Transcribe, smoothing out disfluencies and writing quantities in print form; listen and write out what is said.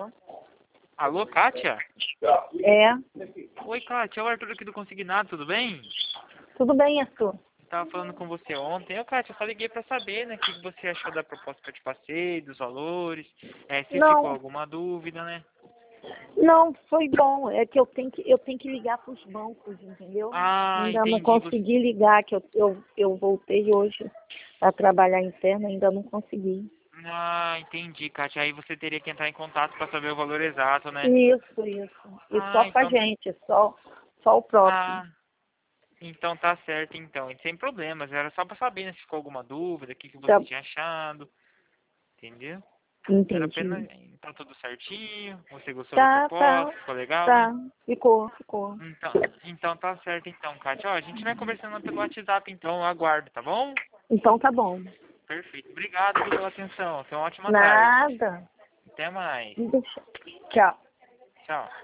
Alô, Kátia? É, Oi, Kátia, é o Arthur aqui do Consignado, tudo bem? tudo bem, Arthur? Tava falando com você ontem. Kátia, eu só liguei pra saber, né, o que você achou da proposta de passeio, dos valores, se ficou Não, alguma dúvida, né? não, foi bom. É que eu tenho que ligar para os bancos, entendeu? Ah, Ainda não entendi. consegui ligar, que eu voltei hoje a trabalhar interno, ainda não consegui. Ah, entendi, Kátia. Aí você teria que entrar em contato pra saber o valor exato, né? Isso, isso. E Ah, só com a então... gente, só o próprio. Ah, então tá certo, então. E sem problemas. Era só pra saber, né, se ficou alguma dúvida, o que você Tá, tinha achado, entendeu? Era apenas... entendi. Tá tudo certinho, você gostou da Tá, tá, proposta, ficou legal, né? tá. Ficou. Então tá certo então, Kátia. Ó, a gente vai conversando pelo WhatsApp então, eu aguardo, tá bom? Então tá bom. Perfeito. Obrigado pela atenção. Tenha uma ótima tarde. Nada. Até mais. Deixa. Tchau. Tchau.